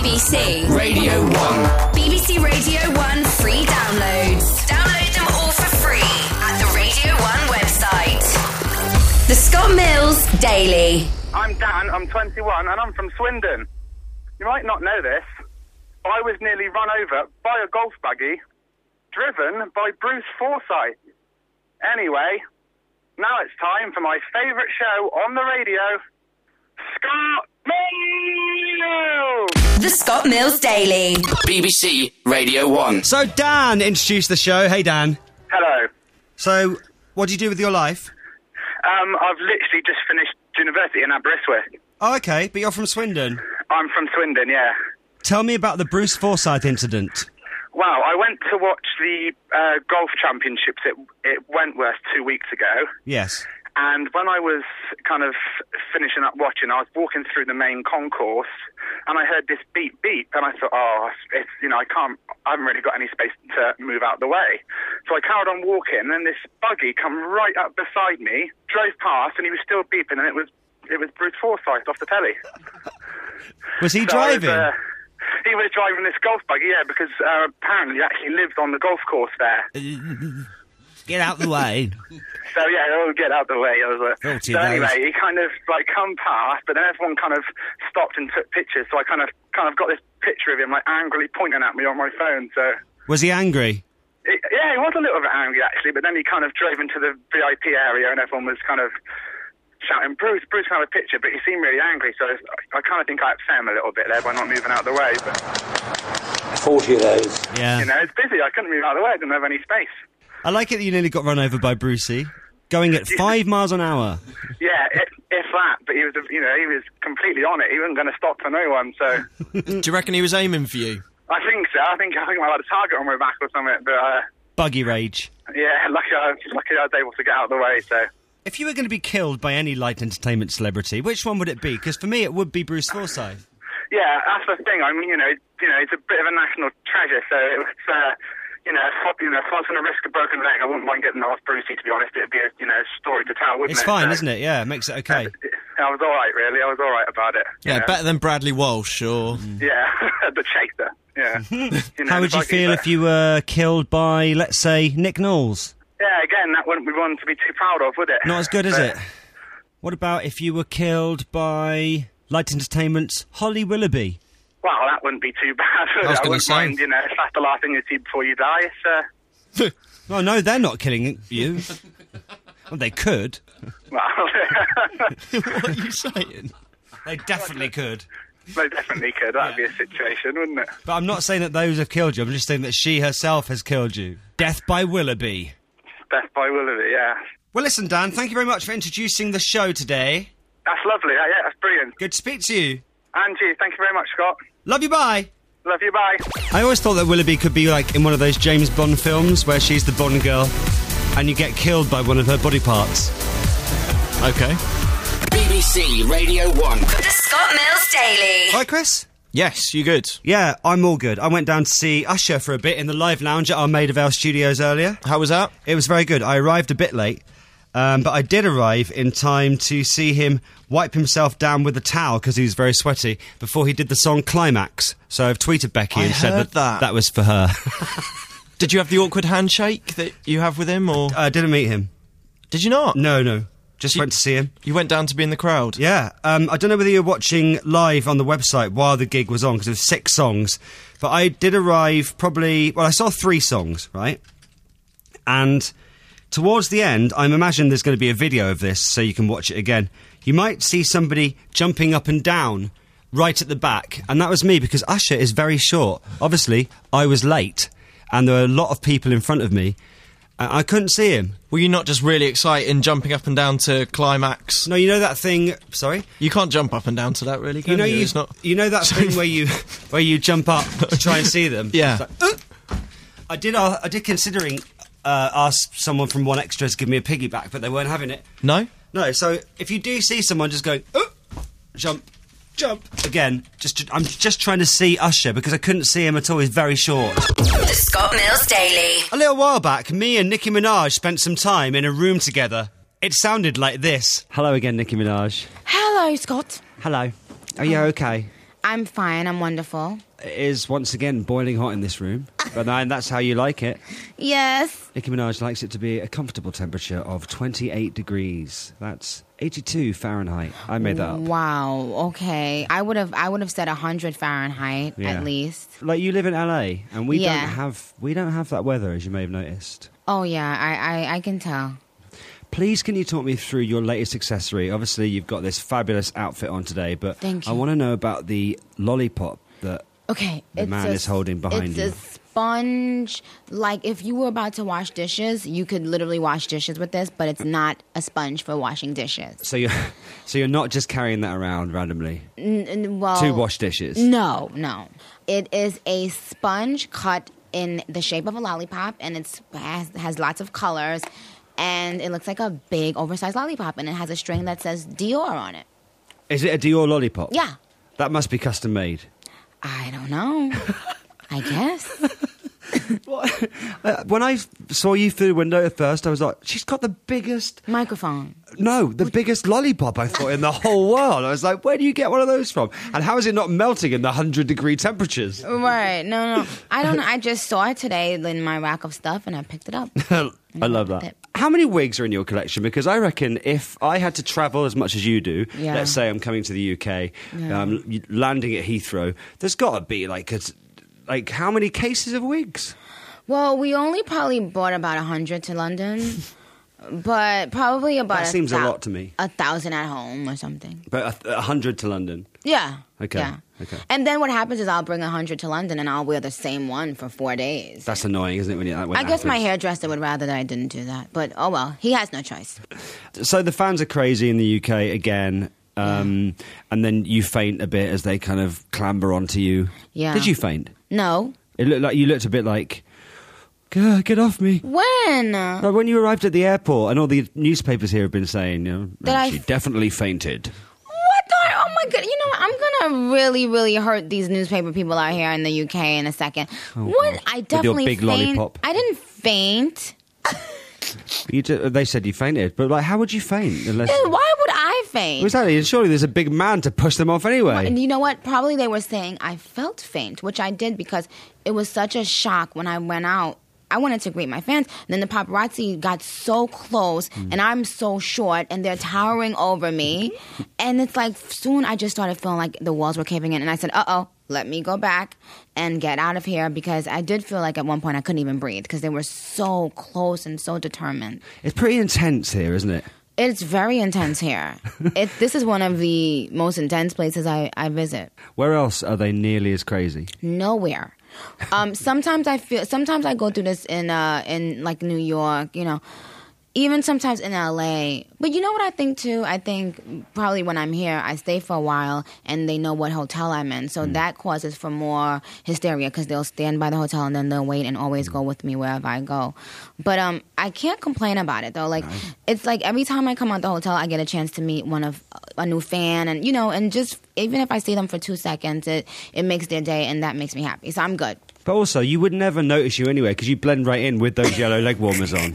BBC Radio 1. BBC Radio 1 free downloads. Download them all for free at the Radio 1 website. The Scott Mills Daily. I'm Dan, I'm 21, and I'm from Swindon. You might not know this, but I was nearly run over by a golf buggy driven by Bruce Forsyth. Anyway, now it's time for my favourite show on the radio, Scott Mills! The Scott Mills Daily. BBC Radio 1. So Dan introduced the show. Hey Dan. Hello. So, what do you do with your life? I've literally just finished university in Aberystwyth. Oh, okay, but you're from Swindon. I'm from Swindon, yeah. Tell me about the Bruce Forsyth incident. Well, I went to watch the golf championships at Wentworth 2 weeks ago. Yes. And when I was kind of finishing up watching, I was walking through the main concourse, and I heard this beep beep, and I thought, it's I haven't really got any space to move out the way. So I carried on walking, and then this buggy come right up beside me, drove past, and he was still beeping, and it was Bruce Forsyth off the telly. Was he driving? He was driving this golf buggy, yeah, because apparently he actually lives on the golf course there. Get out the way. So yeah, get out the way. So anyway, he kind of come past, but then everyone kind of stopped and took pictures. So I kind of got this picture of him angrily pointing at me on my phone. So was he angry? Yeah, he was a little bit angry actually. But then he kind of drove into the VIP area, and everyone was kind of shouting, Bruce can have a picture, but he seemed really angry, so I kind of think I upset him a little bit there by not moving out of the way, but 40 of those. Yeah. It's busy, I couldn't move out of the way, I didn't have any space. I like it that you nearly got run over by Brucey, going at 5 miles an hour. Yeah, if that, but he was, he was completely on it, he wasn't going to stop for no one, so... Do you reckon he was aiming for you? I think so, I think I might have had a target on my back or something, but... Buggy rage. Yeah, lucky I was able to get out of the way, so... If you were going to be killed by any light entertainment celebrity, which one would it be? Because for me, it would be Bruce Forsyth. Yeah, that's the thing. I mean, it's a bit of a national treasure. So it was, if I was going to risk a broken leg, I wouldn't mind getting off Brucey. To be honest, it'd be a story to tell, wouldn't it? It's fine, isn't it? Yeah, it makes it okay. I was all right, really. I was all right about it. Yeah, better than Bradley Walsh, or... Yeah, the chaser. Yeah. How would you feel if you were killed by, let's say, Nick Knowles? Yeah, again, that wouldn't be one to be too proud of, would it? Not as good, is it? What about if you were killed by Light Entertainment's Holly Willoughby? Well, that wouldn't be too bad. I wouldn't mind, if that's the last thing you see before you die. It's, Oh, no, they're not killing you. Well, they could. Well... What are you saying? They definitely could. They definitely could. That'd be a situation, wouldn't it? But I'm not saying that those have killed you. I'm just saying that she herself has killed you. Death by Willoughby. Death by Willoughby, yeah. Well, listen, Dan, thank you very much for introducing the show today. That's lovely. Yeah, that's brilliant. Good to speak to you. And you. Thank you very much, Scott. Love you, bye. Love you, bye. I always thought that Willoughby could be like in one of those James Bond films where she's the Bond girl and you get killed by one of her body parts. Okay. BBC Radio 1. The Scott Mills Daily. Hi, Chris. Yes, you good? Yeah, I'm all good. I went down to see Usher for a bit in the live lounge at our Maid of Vale studios earlier. How was that? It was very good. I arrived a bit late, but I did arrive in time to see him wipe himself down with a towel because he was very sweaty before he did the song Climax. So I've tweeted Becky and said that was for her. Did you have the awkward handshake that you have with him, or...? I didn't meet him. Did you not? No. Just went to see him. You went down to be in the crowd? Yeah. I don't know whether you're watching live on the website while the gig was on, because it was 6 songs. But I did arrive I saw 3 songs, right? And towards the end, I'm imagining there's going to be a video of this so you can watch it again. You might see somebody jumping up and down right at the back. And that was me, because Usher is very short. Obviously, I was late, and there were a lot of people in front of me. I couldn't see him. Were you not just really excited and jumping up and down to Climax? No, you know that thing... Sorry? You can't jump up and down to that, really, can you? It's not... You know that thing where you jump up to try and see them? Yeah. Like, I did considering ask someone from One Extra to give me a piggyback, but they weren't having it. No? No, so if you do see someone just going, jump, again, I'm just trying to see Usher, because I couldn't see him at all. He's very short. The Scott Mills Daily. A little while back, me and Nicki Minaj spent some time in a room together. It sounded like this. Hello again, Nicki Minaj. Hello, Scott. Hello. Are you okay? I'm fine. I'm wonderful. It is once again boiling hot in this room, but that's how you like it. Yes. Nicki Minaj likes it to be a comfortable temperature of 28 degrees. That's 82 Fahrenheit. I made that up. Wow. Okay. I would have said 100 Fahrenheit at least. Like, you live in LA, and we Yeah. don't have that weather, as you may have noticed. Oh yeah. I can tell. Please, can you talk me through your latest accessory? Obviously, you've got this fabulous outfit on today, but Thank you. I want to know about the lollipop that Okay. the man is holding behind you. It's a sponge. Like, if you were about to wash dishes, you could literally wash dishes with this, but it's not a sponge for washing dishes. So you're not just carrying that around randomly Well, to wash dishes? No. It is a sponge cut in the shape of a lollipop, and it has lots of colors, and it looks like a big, oversized lollipop, and it has a string that says Dior on it. Is it a Dior lollipop? Yeah. That must be custom made. I don't know. I guess. When I saw you through the window at first, I was like, she's got the biggest... Microphone. No, the biggest lollipop, I thought, in the whole world. I was like, where do you get one of those from? And how is it not melting in the 100-degree temperatures? Right. No. I don't know. I just saw it today in my rack of stuff, and I picked it up. I love that. How many wigs are in your collection? Because I reckon if I had to travel as much as you do, Yeah. let's say I'm coming to the UK, landing at Heathrow, there's got to be like how many cases of wigs? Well, we only probably bought about 100 to London, but probably about That seems a lot to me. 1,000 at home or something. But 100 to London. Yeah. Okay. Yeah. Okay. And then what happens is I'll bring 100 to London and I'll wear the same one for 4 days. That's annoying, isn't it? When I guess my happens? hairdresser would rather that I didn't do that. But oh well, he has no choice. So the fans are crazy in the UK again, and then you faint a bit as they kind of clamber onto you. Yeah. Did you faint? No. It looked like you looked a bit like, get off me. When? Like when you arrived at the airport, and all the newspapers here have been saying, That she definitely fainted. What? Oh my god! You know what? I'm gonna really, really hurt these newspaper people out here in the UK in a second. What? God. I With your definitely big faint. lollipop. I didn't faint. They said you fainted, but like, how would you faint? Unless Why would I faint? exactly, surely there's a big man to push them off anyway. And you know what? Probably they were saying I felt faint, which I did because it was such a shock when I went out. I wanted to greet my fans. And then the paparazzi got so close, and I'm so short, and they're towering over me. And it's like soon I just started feeling like the walls were caving in. And I said, uh-oh, let me go back and get out of here, because I did feel like at one point I couldn't even breathe because they were so close and so determined. It's pretty intense here, isn't it? It's very intense here. This is one of the most intense places I visit. Where else are they nearly as crazy? Nowhere. Sometimes I go through this in like New York, even sometimes in LA. But you know what I think too? I think probably when I'm here, I stay for a while and they know what hotel I'm in. So that causes for more hysteria because they'll stand by the hotel and then they'll wait and always go with me wherever I go. But I can't complain about it though. Like it's like every time I come out the hotel, I get a chance to meet a new fan, and and just even if I see them for 2 seconds, it makes their day, and that makes me happy. So I'm good. But also, you would never notice you anyway because you blend right in with those yellow leg warmers on.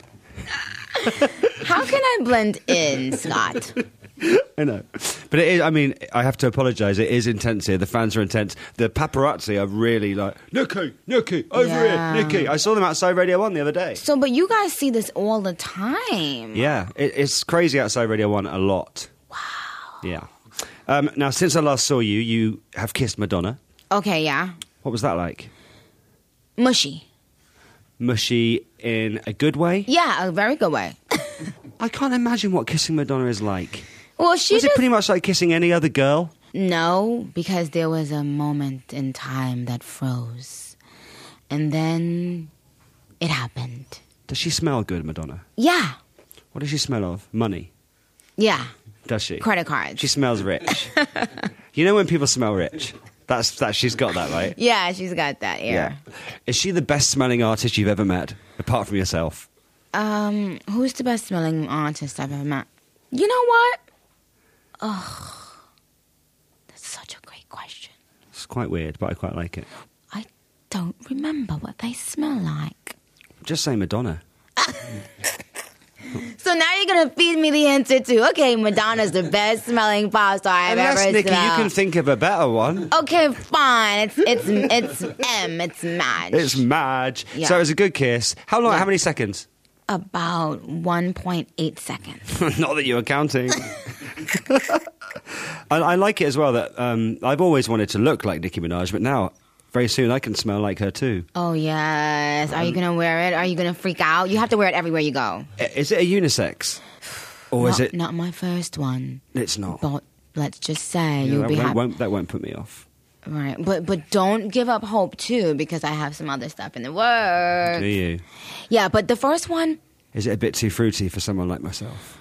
How can I blend in, Scott? I know. But it is, I mean, I have to apologise. It is intense here. The fans are intense. The paparazzi are really like, Nikki, over Yeah. here, Nikki. I saw them outside Radio 1 the other day. So, but you guys see this all the time. Yeah, it's crazy outside Radio 1 a lot. Wow. Yeah. Now, since I last saw you, you have kissed Madonna. Okay, yeah. What was that like? Mushy. Mushy in a good way? Yeah, a very good way. I can't imagine what kissing Madonna is like. Well, Was it pretty much like kissing any other girl? No, because there was a moment in time that froze. And then it happened. Does she smell good, Madonna? Yeah. What does she smell of? Money. Yeah. Does she? Credit cards. She smells rich. You know when people smell rich? That's she's got that, right? Yeah, she's got that ear. Is she the best smelling artist you've ever met, apart from yourself? Who's the best smelling artist I've ever met? You know what? Oh, that's such a great question. It's quite weird, but I quite like it. I don't remember what they smell like. Just say Madonna. So now you're gonna feed me the answer to, okay, Madonna's the best smelling pop star I've Unless, ever Nikki, you smelled. can think of a better one. Okay, fine. It's M. It's Madge. It's Madge. Yeah. So it was a good kiss. How long? Yeah. How many seconds? About 1.8 seconds. Not that you were counting. I like it as well that I've always wanted to look like Nicki Minaj, but now, very soon, I can smell like her too. Oh, yes. Are you going to wear it? Are you going to freak out? You have to wear it everywhere you go. Is it a unisex? Or is it... Not my first one. It's not. But let's just say Yeah, you'll be happy. that won't put me off. Right. But don't give up hope, too, because I have some other stuff in the works. Do you? Yeah, but the first one, Is it a bit too fruity for someone like myself?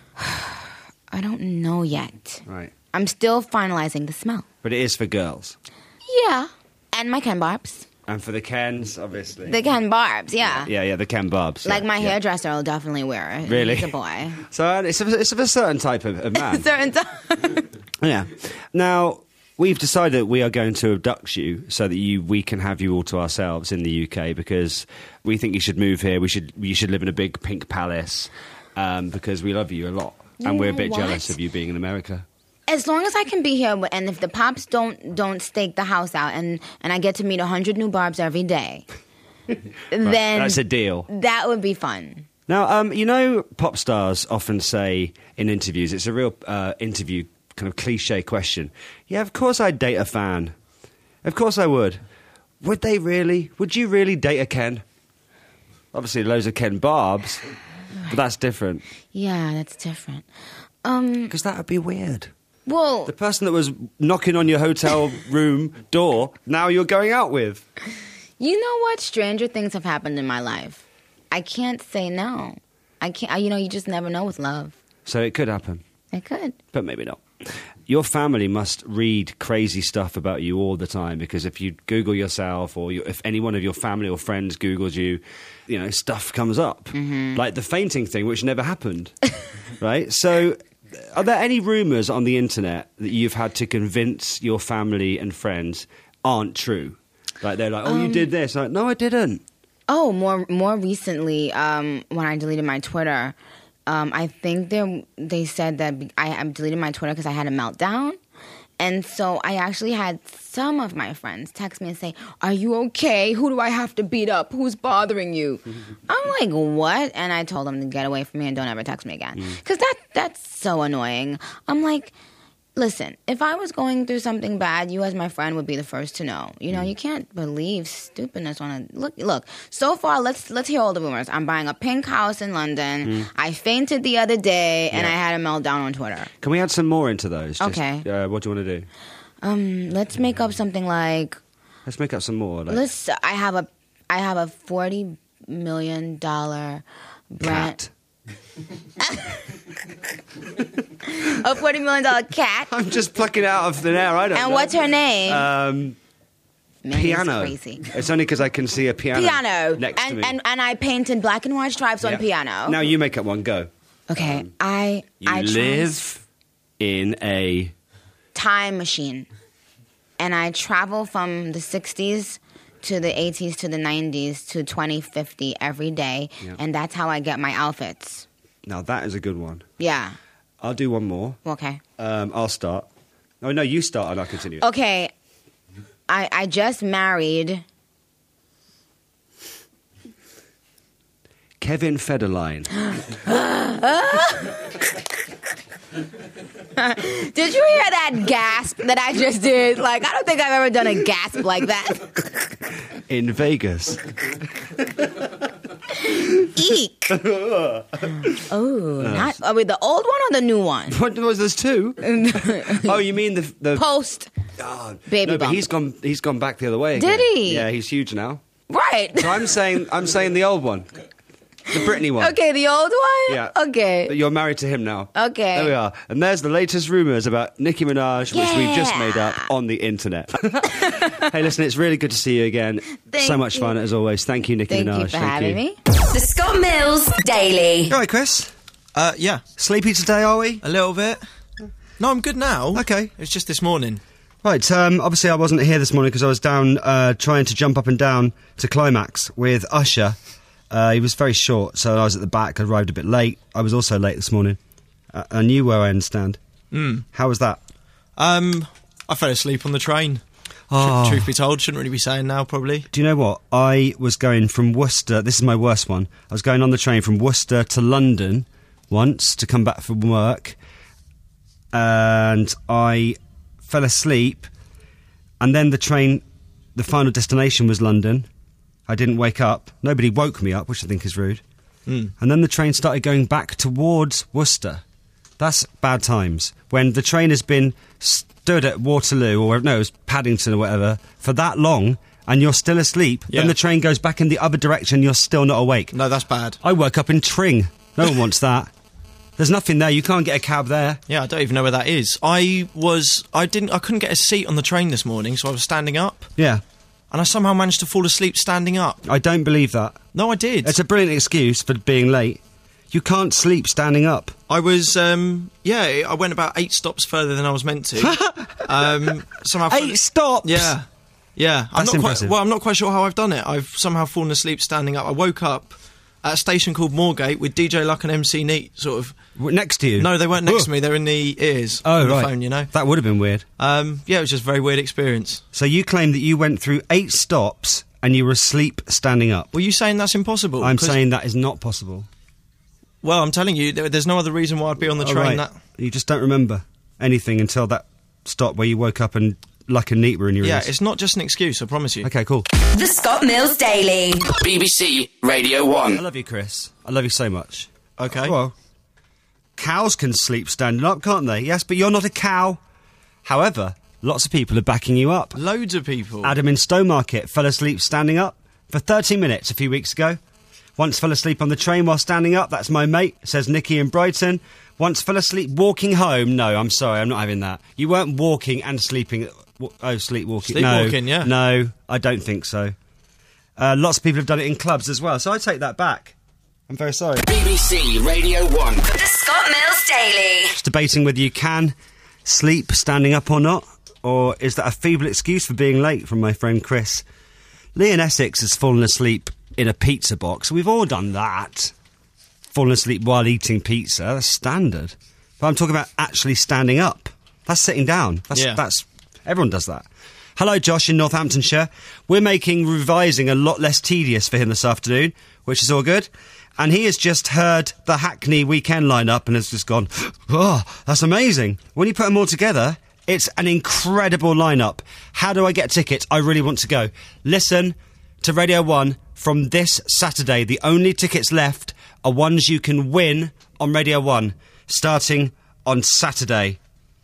I don't know yet. Right. I'm still finalizing the smell. But it is for girls. Yeah. And my Ken Barbs. And for the Kens, obviously. The Ken Barbs, yeah. Yeah, the Ken Barbs. Like yeah, my yeah. hairdresser will definitely wear it. Really? He's a boy. So it's of a certain type of man. Certain time. Yeah. Now, we've decided that we are going to abduct you so that we can have you all to ourselves in the UK because we think you should move here. You should live in a big pink palace because we love you a lot. And we're a bit What? jealous of you being in America. As long as I can be here, and if the pops don't stake the house out, and I get to meet 100 new barbs every day, then That's a deal. that would be fun. Now, you know, pop stars often say in interviews, it's a real interview kind of cliche question. Yeah, of course I'd date a fan. Of course I would. Would they really? Would you really date a Ken? Obviously, loads of Ken Barbs, but that's different. Yeah, that's different. Because that would be weird. Well, The person that was knocking on your hotel room door, now you're going out with. you know what? Stranger things have happened in my life. I can't say no. I can't. You just never know with love. So it could happen, It could. but maybe not. Your family must read crazy stuff about you all the time because if you Google yourself or if any one of your family or friends Googles you, stuff comes up. Like the fainting thing, which never happened. Right? So are there any rumours on the internet that you've had to convince your family and friends aren't true? Like they're like, oh, you did this. Like, no, I didn't. Oh, more recently, when I deleted my Twitter, I think they said that I deleted my Twitter because I had a meltdown. And so I actually had some of my friends text me and say, are you okay? Who do I have to beat up? Who's bothering you? I'm like, what? And I told them to get away from me and don't ever text me again. Because that's so annoying. I'm like, listen, if I was going through something bad, you as my friend would be the first to know. You can't believe stupidness on a... Look, so far, let's hear all the rumors. I'm buying a pink house in London. I fainted the other day, and I had a meltdown on Twitter. Can we add some more into those? Okay. What do you want to do? Let's make up something like... Let's make up some more. Like I have a $40 million brand... cat. A $40 million cat. I'm just plucking it out of thin air. I don't know. And what's her name? Man, piano. It's crazy. It's only because I can see a piano. Next to me. And I painted black and white stripes on Yeah. piano. Now you make up one. Go. Okay, You I live in a... time machine, and I travel from the 60s to the 80s to the 90s to 2050 every day, Yeah. and that's how I get my outfits. Now that is a good one. Yeah. I'll do one more. Okay. I'll start. Oh no, you start and I'll continue. Okay. I just married. Kevin Federline. Did you hear that gasp that I just did? Like, I don't think I've ever done a gasp like that. In Vegas. Eek. Not with the old one or the new one? What was this two? Oh, you mean the Post. Oh, Baby no, but bump. he's gone back the other way again. Did he? Yeah, he's huge now. Right. So I'm saying the old one. The Britney one. Okay, the old one? Yeah. Okay. But you're married to him now. Okay. There we are. And there's the latest rumours about Nicki Minaj, which we've just made up on the internet. Hey, listen, it's really good to see you again. Thank so much you. fun, as always. Thank you, Nicki Thank Minaj. you for having me. The Scott Mills Daily. All right, Chris. Yeah, Sleepy today, are we? a little bit. No, I'm good now. Okay. It's just this morning. Right, obviously I wasn't here this morning because I was down trying to jump up and down to Climax with Usher He was very short, so I was at the back. I arrived a bit late. I was also late this morning. And you were, I understand. How was that? I fell asleep on the train. Oh. Truth be told, shouldn't really be saying now, probably. Do you know what? I was going from Worcester. This is my worst one. I was going on the train from Worcester to London once to come back from work. And I fell asleep. And then the train, the final destination was London. I didn't wake up. Nobody woke me up, which I think is rude. And then the train started going back towards Worcester. That's bad times. When the train has been stood at Waterloo, or no, it was Paddington or whatever, for that long, and you're still asleep, then the train goes back in the other direction, you're still not awake. No, that's bad. I woke up in Tring. No one wants that. There's nothing there. You can't get a cab there. Yeah, I don't even know where that is. I couldn't get a seat on the train this morning, so I was standing up. Yeah. And I somehow managed to fall asleep standing up. I don't believe that. No, I did. It's a brilliant excuse for being late. You can't sleep standing up. I was, I went about 8 stops further than I was meant to. Somehow 8 stops? Yeah. Yeah. That's impressive. I'm not quite sure how I've done it. I've somehow fallen asleep standing up. I woke up at a station called Moorgate with DJ Luck and MC Neat sort of... Next to you? No, they weren't next to me. They were in the ears on the phone, you know. That would have been weird. Yeah, it was just a very weird experience. So you claim that you went through 8 stops and you were asleep standing up. Were you saying that's impossible? I'm saying that is not possible. Well, I'm telling you, there's no other reason why I'd be on the train. Right. You just don't remember anything until that stop where you woke up and Luck and Neat were in your ears. Yeah, it's not just an excuse, I promise you. Okay, cool. The Scott Mills Daily. BBC Radio 1. I love you, Chris. I love you so much. Okay. Well, cows can sleep standing up, can't they? Yes, but you're not a cow. However, lots of people are backing you up. Loads of people. Adam in Stowmarket fell asleep standing up for 30 minutes a few weeks ago. Once fell asleep on the train while standing up. That's my mate, says Nikki in Brighton. Once fell asleep walking home. No, I'm sorry, I'm not having that. You weren't walking and sleeping. Sleepwalking. Sleepwalking, yeah. No, I don't think so. Lots of people have done it in clubs as well, so I take that back. I'm very sorry. BBC Radio 1. The Scott Mills Daily. Just debating whether you can sleep standing up or not, or is that a feeble excuse for being late from my friend Chris. Lee in Essex has fallen asleep in a pizza box. We've all done that. Fallen asleep while eating pizza. That's standard. But I'm talking about actually standing up. That's sitting down. That's everyone does that. Hello, Josh in Northamptonshire. We're making revising a lot less tedious for him this afternoon, which is all good. And he has just heard the Hackney weekend lineup and has just gone, oh, that's amazing. When you put them all together, it's an incredible lineup. How do I get tickets? I really want to go. Listen to Radio 1 from this Saturday. The only tickets left are ones you can win on Radio 1, starting on Saturday.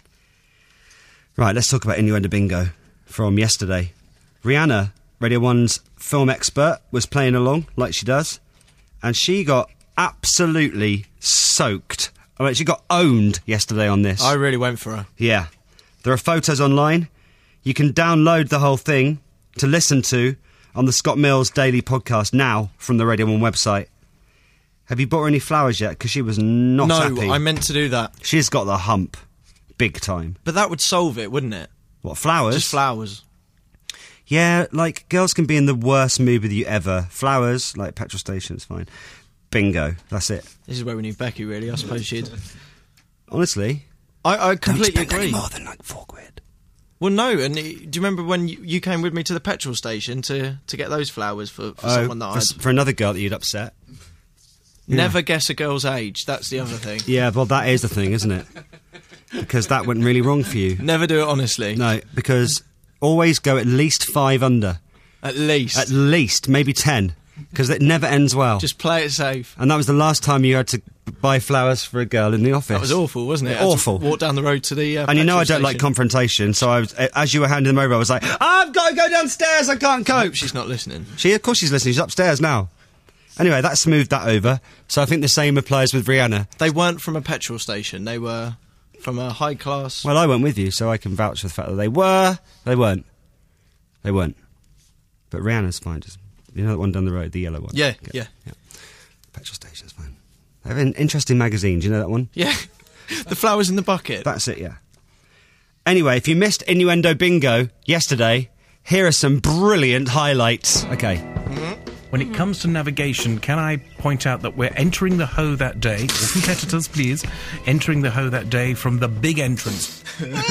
Right, let's talk about Innuendo Bingo from yesterday. Rihanna, Radio 1's film expert, was playing along, like she does, and she got absolutely soaked. I mean, she got owned yesterday on this. I really went for her. Yeah. There are photos online. You can download the whole thing to listen to on the Scott Mills Daily Podcast now from the Radio 1 website. Have you bought her any flowers yet? Because she was not happy. No, I meant to do that. She's got the hump. Big time. But that would solve it, wouldn't it? What, flowers? Just flowers. Yeah, like, girls can be in the worst mood with you ever. Flowers, like petrol stations, fine. Bingo, that's it. This is where we need Becky, really. I suppose she'd... Honestly... I completely agree. Any more than, like, £4. Well, no, and do you remember when you came with me to the petrol station to get those flowers for someone that I'd... For another girl that you'd upset. Never guess a girl's age, that's the other thing. Yeah, well, that is the thing, isn't it? Because that went really wrong for you. Never do it honestly. No, because always go at least 5 under. At least. At least, maybe 10. Because it never ends well. Just play it safe. And that was the last time you had to buy flowers for a girl in the office. That was awful, wasn't it? Awful. Walk down the road to the and you know I don't station. like confrontation, so I was, as you were handing them over, I was like, I've got to go downstairs, I can't cope. I hope she's not listening. Of course she's listening, she's upstairs now. Anyway, that smoothed that over, so I think the same applies with Rihanna. They weren't from a petrol station, they were from a high class... Well, I went with you, so I can vouch for the fact that they were. They weren't. They weren't. But Rihanna's fine, just... You know that one down the road, the yellow one? Yeah. Petrol station's fine. They have an interesting magazine, do you know that one? Yeah. The flowers in the bucket. That's it, yeah. Anyway, if you missed Innuendo Bingo yesterday, here are some brilliant highlights. Okay. When it comes to navigation, can I point out that we're entering the Hoe that day, all competitors please, entering the Hoe that day from the big entrance.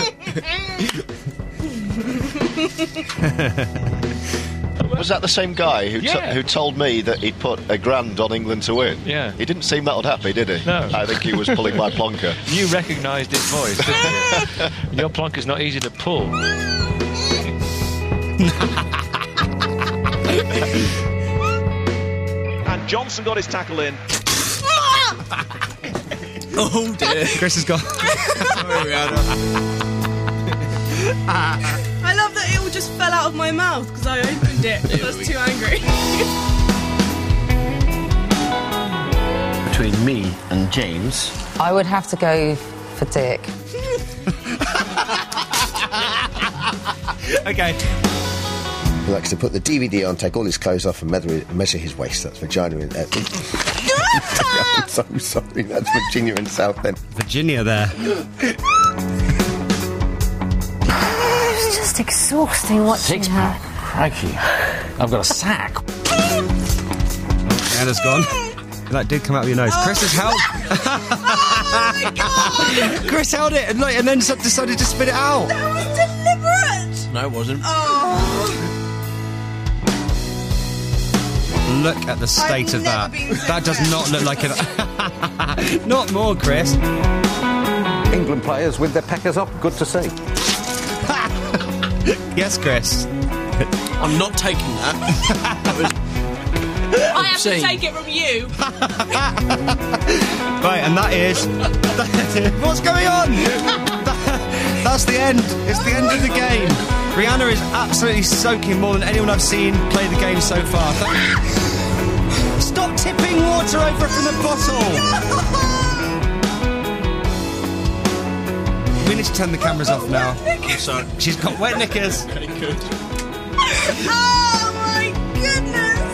Was that the same guy who told me that he'd put £1,000 on England to win? Yeah. He didn't seem that unhappy, did he? No. I think he was pulling my plonker. You recognised his voice, didn't you? Your plonker's not easy to pull. And Johnson got his tackle in. Oh dear. Chris has gone. Sorry, Rihanna. I love that it all just fell out of my mouth because I opened it. I was too angry. Between me and James, I would have to go for Dick. Okay. He likes to put the DVD on, take all his clothes off and measure his waist. That's Virginia in... I'm so sorry, that's Virginia in Southend. Virginia there. It's just exhausting watching her. crikey, I've got a sack. Anna's gone. That did come out of your nose. Chris has held... Chris held it and then decided to spit it out. That was deliberate. No, it wasn't. Look at the state of that. That does not look like an... Not more, Chris. England players with their peckers up, good to see. Yes, Chris. I'm not taking that. I have to take it from you. Right, and that is... What's going on? That's the end. It's the end of the game. Rihanna is absolutely soaking more than anyone I've seen play the game so far. Stop tipping water over from the bottle! We need to turn the cameras off now. I'm sorry. She's got wet knickers. Okay, good. Oh my goodness!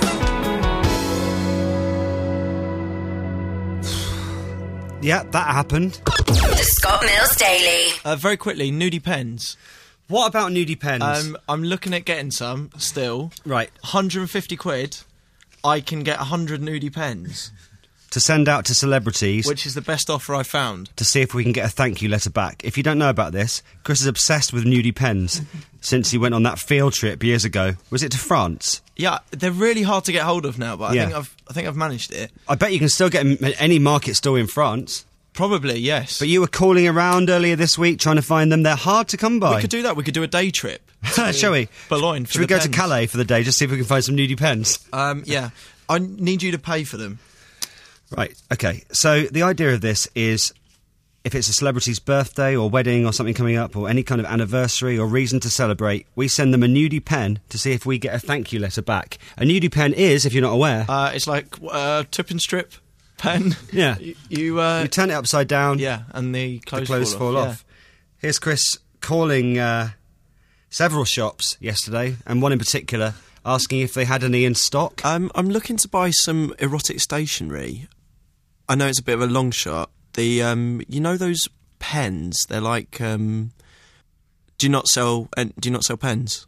Yeah, that happened. The Scott Mills Daily. Very quickly, nudie pens. What about nudie pens? I'm looking at getting some still. Right. 150 quid. I can get 100 nudie pens. To send out to celebrities. Which is the best offer I found. To see if we can get a thank you letter back. If you don't know about this, Chris is obsessed with nudie pens since he went on that field trip years ago. Was it to France? Yeah, they're really hard to get hold of now, but Yeah. I think I've managed it. I bet you can still get them at any market store in France. Probably, yes. But you were calling around earlier this week trying to find them. They're hard to come by. We could do that. We could do a day trip. Shall we? Boulogne. Should we go to Calais for the day, just see if we can find some nudie pens? Yeah. I need you to pay for them. Right, okay. So the idea of this is if it's a celebrity's birthday or wedding or something coming up or any kind of anniversary or reason to celebrate, we send them a nudie pen to see if we get a thank you letter back. A nudie pen is, if you're not aware... it's like a tip and strip pen. Yeah. You turn it upside down. Yeah, and the clothes fall off. Yeah. Here's Chris calling several shops yesterday, and one in particular, asking if they had any in stock. I'm looking to buy some erotic stationery. I know it's a bit of a long shot. The you know those pens? They're like do you not sell pens?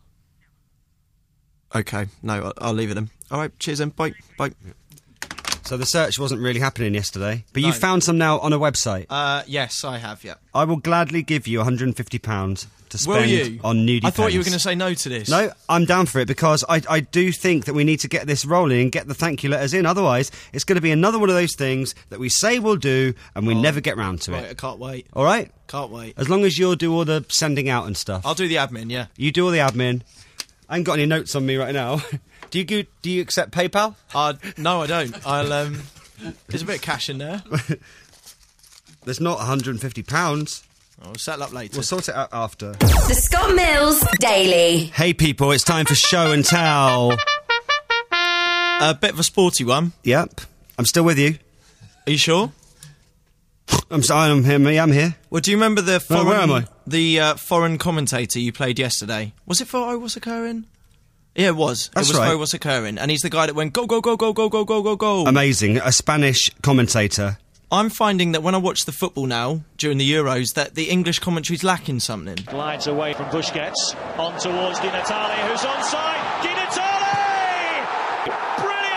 Okay, no, I'll leave it then. All right, cheers then. Bye. So the search wasn't really happening yesterday, but No. you found some now on a website. Yes, I have. Yeah. I will gladly give you £150 to Will spend you? on nudie I thought you were pens. going to say no to this. No, I'm down for it because I do think that we need to get this rolling and get the thank you letters in. Otherwise, it's going to be another one of those things that we say we'll do and we never get round to Right, I it. can't wait. All right? Can't wait. As long as you'll do all the sending out and stuff. I'll do the admin. Yeah. You do all the admin. I ain't got any notes on me right now. Do you accept PayPal? No, I don't. I'll there's a bit of cash in there. There's not £150. I'll settle up later. We'll sort it out after. The Scott Mills Daily. Hey people, it's time for show and tell. A bit of a sporty one. Yep. I'm still with you. Are you sure? I'm here. Well, do you remember the foreign, where am I? The foreign commentator you played yesterday? Was it for Oh What's Occurring? Yeah, it was. That's it was right. for Oh What's Occurring, and he's the guy that went go go go go go go go go go. Amazing. A Spanish commentator. I'm finding that when I watch the football now during the Euros, that the English commentary's lacking something. Glides away from Busquets, on towards Di Natale, who's onside. Di Natale! Brilliant!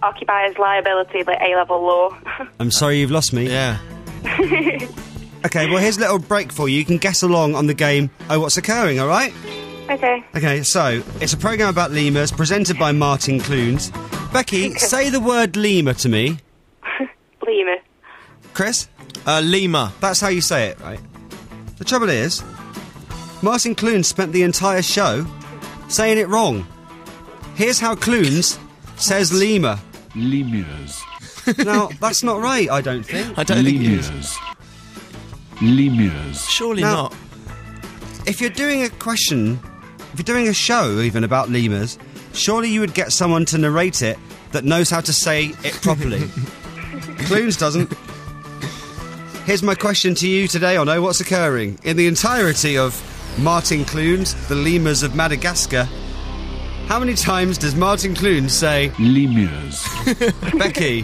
occupiers liability, like A-level law. I'm sorry you've lost me. Yeah. Okay, well, here's a little break for you. You can guess along on the game, Oh, What's Occurring, all right? Okay. Okay, so, it's a programme about lemurs, presented by Martin Clunes. Becky, say the word lemur to me. Lemur. Chris? Lemur. That's how you say it, right? The trouble is, Martin Clunes spent the entire show saying it wrong. Here's how Clunes says lemur. Lemurs. Now, that's not right, I don't think. I don't think it is. Lemurs. Surely Now, not. If you're doing a question, if you're doing a show even about lemurs, surely you would get someone to narrate it that knows how to say it properly. Clunes doesn't. Here's my question to you today on Oh What's Occurring. In the entirety of Martin Clunes, The Lemurs of Madagascar, how many times does Martin Clunes say lemurs? Becky?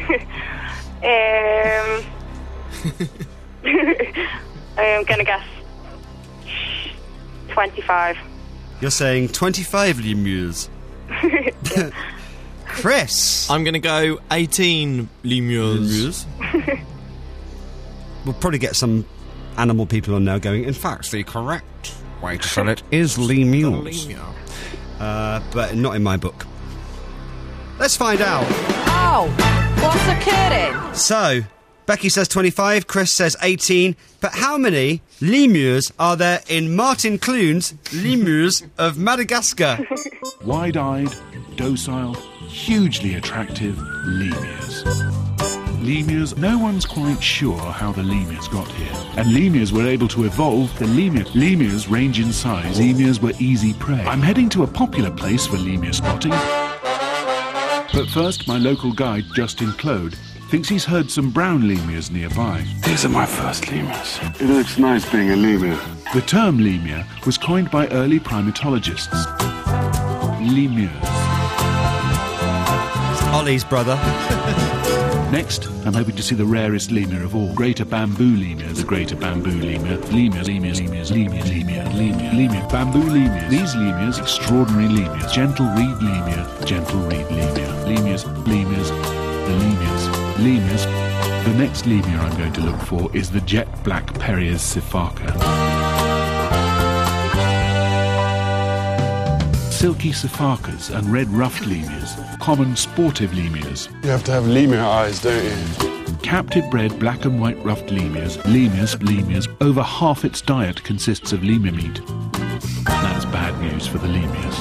I'm gonna guess 25. You're saying 25 lemurs. Chris? I'm going to go 18 lemurs. We'll probably get some animal people on now going, in fact, the correct way to spell it is lemurs. But not in my book. Let's find out. Oh, what's occurring? So, Becky says 25, Chris says 18, but how many lemurs are there in Martin Clunes' Lemurs of Madagascar? Wide-eyed, docile, hugely attractive lemurs. Lemurs, no one's quite sure how the lemurs got here. And lemurs were able to evolve the lemur. Lemurs range in size. Lemurs were easy prey. I'm heading to a popular place for lemur spotting. But first, my local guide, Justin Claude, thinks he's heard some brown lemurs nearby. These are my first lemurs. It looks nice being a lemur. The term lemur was coined by early primatologists. Lemurs. It's Ollie's brother. Next, I'm hoping to see the rarest lemur of all. Greater bamboo lemur. The greater bamboo lemur. Lemur, bamboo lemur. These lemurs, extraordinary lemurs. Gentle reed lemur. Gentle reed lemur. Lemurs. The lemurs. The next lemur I'm going to look for is the jet black Perrier's sifaka. Silky sifakas and red-ruffed lemurs, common sportive lemurs. You have to have lemur eyes, don't you? Captive bred black and white ruffed lemurs. Lemurs. Over half its diet consists of lemur meat. That's bad news for the lemurs.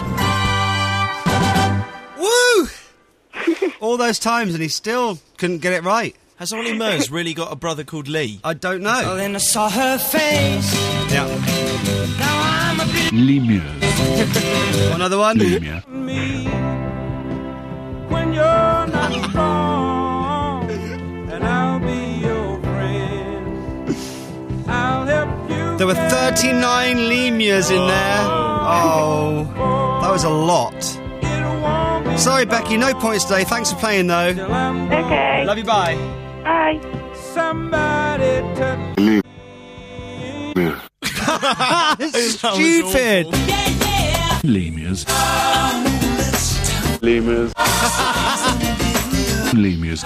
Woo! All those times and he still couldn't get it right. Has Ollie Murs really got a brother called Lee? I don't know. Well, then I saw her face. Yeah. Now I'm a bit Lemurs. Another one? Lemur. me when you're not strong, and I'll be your friend. I'll help you. There were 39 lemurs in there. Oh, that was a lot. Sorry, Becky, no points today. Thanks for playing, though. Okay. Love you, bye. Bye. Somebody touch Lemur. Stupid. Lemurs. Lemurs. Lemurs.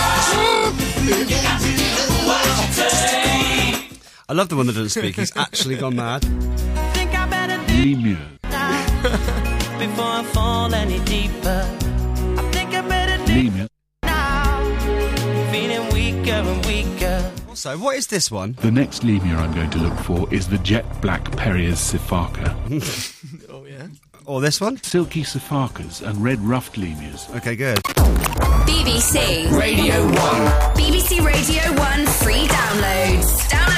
I love the one that doesn't speak. He's actually gone mad. think I better Lemur. before I fall any deeper. I think I better do Lemur. now. Feeling weaker and weaker. Also, what is this one? The next lemur I'm going to look for is the jet black Perrier's sifaka. Oh, yeah? Or this one? Silky sifakas and red-ruffed lemurs. Okay, good. BBC Radio 1. BBC Radio 1 free downloads. Download